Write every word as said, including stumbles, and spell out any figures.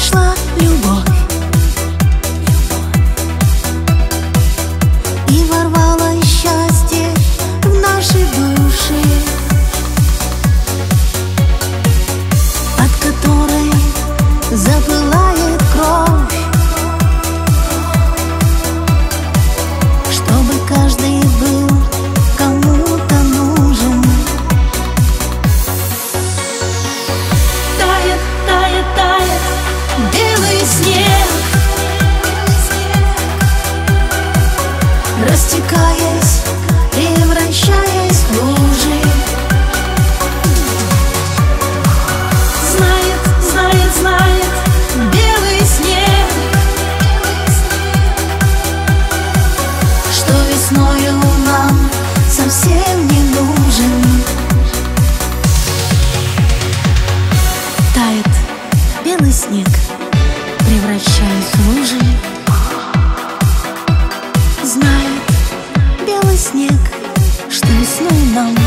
пришла любовь и ворвалось счастье в наши души, от которой запылает кровь, чтобы каждый был кому-то нужен. Тает, тает, тает белый снег, растекаясь, превращаясь в лужи. Знает, знает, знает белый снег, что весною нам совсем не нужен. Тает белый снег, превращаясь в лужи. Знает белый снег, что весной нам